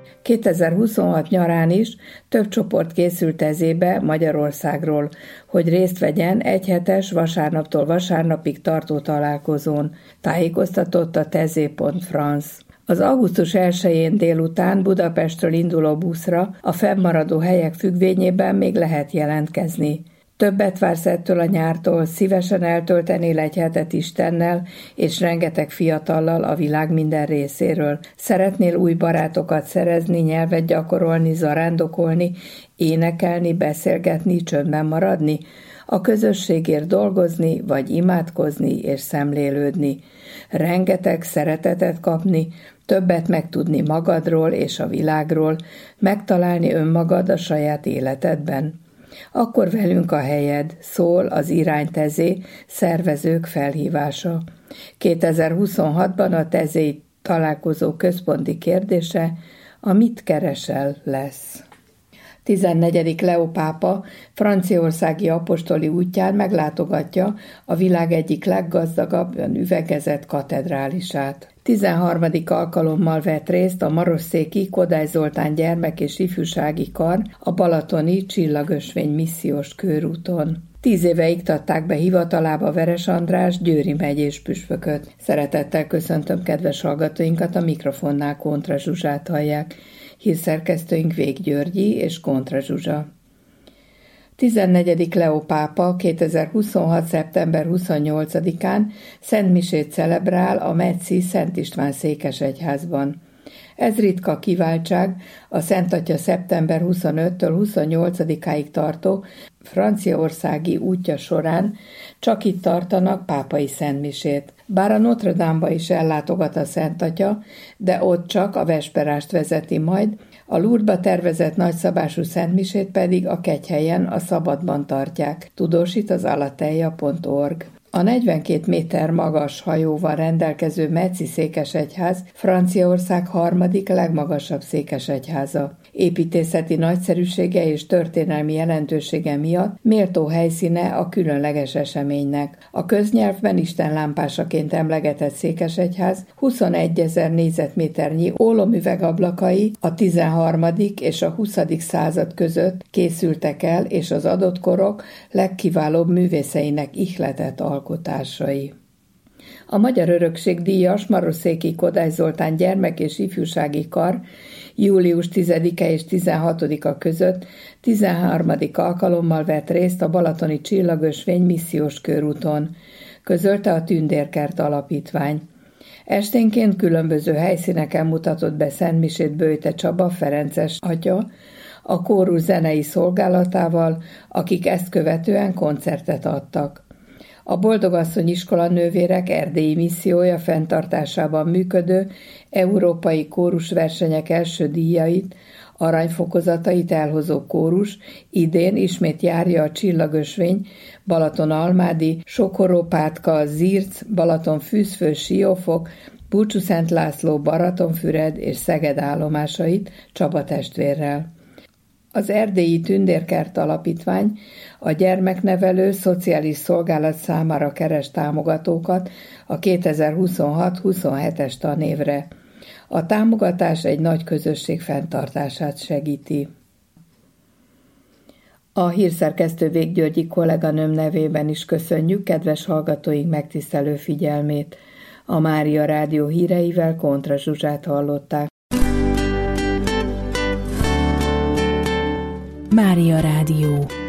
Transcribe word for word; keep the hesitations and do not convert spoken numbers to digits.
kétezer-huszonhat nyarán is több csoport készült Tezébe Magyarországról, hogy részt vegyen egy hetes vasárnaptól vasárnapig tartó találkozón, tájékoztatott a Tezé pont France. Az augusztus elsején délután Budapestről induló buszra a fennmaradó helyek függvényében még lehet jelentkezni. Többet vársz ettől a nyártól, szívesen eltöltenél egy hetet Istennel és rengeteg fiatallal a világ minden részéről. Szeretnél új barátokat szerezni, nyelvet gyakorolni, zarándokolni, énekelni, beszélgetni, csöndben maradni? A közösségért dolgozni, vagy imádkozni és szemlélődni. Rengeteg szeretetet kapni, többet megtudni magadról és a világról, megtalálni önmagad a saját életedben. Akkor velünk a helyed, szól az Irány Tezé szervezők felhívása. kétezer-huszonhatban a Tezé találkozó központi kérdése a mit keresel lesz. tizennegyedik Leó pápa franciaországi apostoli útján meglátogatja a világ egyik leggazdagabban üvegezett katedrálisát. tizenharmadik alkalommal vett részt a marosszéki Kodály Zoltán gyermek- és ifjúsági kar a balatoni Csillagösvény missziós körúton. Tíz éve iktatták be hivatalába Veres András győri megyés püspököt. Szeretettel köszöntöm kedves hallgatóinkat, a mikrofonnál Kontra Zsuzsát hallják. Hírszerkesztőink Vég Györgyi és Kontra Zsuzsa. tizennegyedik Leó pápa kétezer-huszonhat. szeptember huszonnyolcadikán szentmisét celebrál a Metzi Szent István székesegyházban. Ez ritka kiváltság a Szent Atya szeptember huszonötödikétől huszonnyolcadikáig tartó franciaországi útja során csak itt tartanak pápai szentmisét. Bár a Notre Dame-ba is ellátogat a Szent Atya, de ott csak a vesperást vezeti majd, a Lourdesba tervezett nagyszabású szentmisét pedig a Kegyhelyen a Szabadban tartják, tudósít az alateja pont org. A negyvenkét méter magas hajóval rendelkező Metzi székesegyház Franciaország harmadik legmagasabb székesegyháza. Építészeti nagyszerűsége és történelmi jelentősége miatt méltó helyszíne a különleges eseménynek. A köznyelvben istenlámpásaként emlegetett székesegyház huszonegyezer négyzetméternyi ólomüvegablakai a tizenharmadik és a huszadik század között készültek el, és az adott korok legkiválóbb művészeinek ihletett alkotásai. A Magyar Örökség díjas marosszéki Kodály Zoltán gyermek- és ifjúsági kar július tizedike és tizenhatodika között tizenharmadik alkalommal vett részt a balatoni Csillagösvény missziós körúton, közölte a Tündérkert Alapítvány. Esténként különböző helyszíneken mutatott be szentmisét Böjte Csaba ferences atya, a kórus zenei szolgálatával, akik ezt követően koncertet adtak. A Boldogasszony iskola nővérek erdélyi missziója fenntartásában működő európai kórusversenyek első díjait, aranyfokozatait elhozó kórus idén ismét járja a Csillagösvény, Balaton-Almádi, Sokorópátka, Zirc, Balaton-Fűzfő, Siófok, Búcsú-Szent László, Baratonfüred és Szeged állomásait Csaba testvérrel. Az Erdélyi Tündérkert Alapítvány a gyermeknevelő szociális szolgálat számára keres támogatókat a kétezer-huszonhat huszonhetes tanévre. A támogatás egy nagy közösség fenntartását segíti. A hírszerkesztő Vég Györgyi kolléganőm nevében is köszönjük kedves hallgatóink megtisztelő figyelmét. A Mária Rádió híreivel Kontra Zsuzsát hallották. Mária Rádió.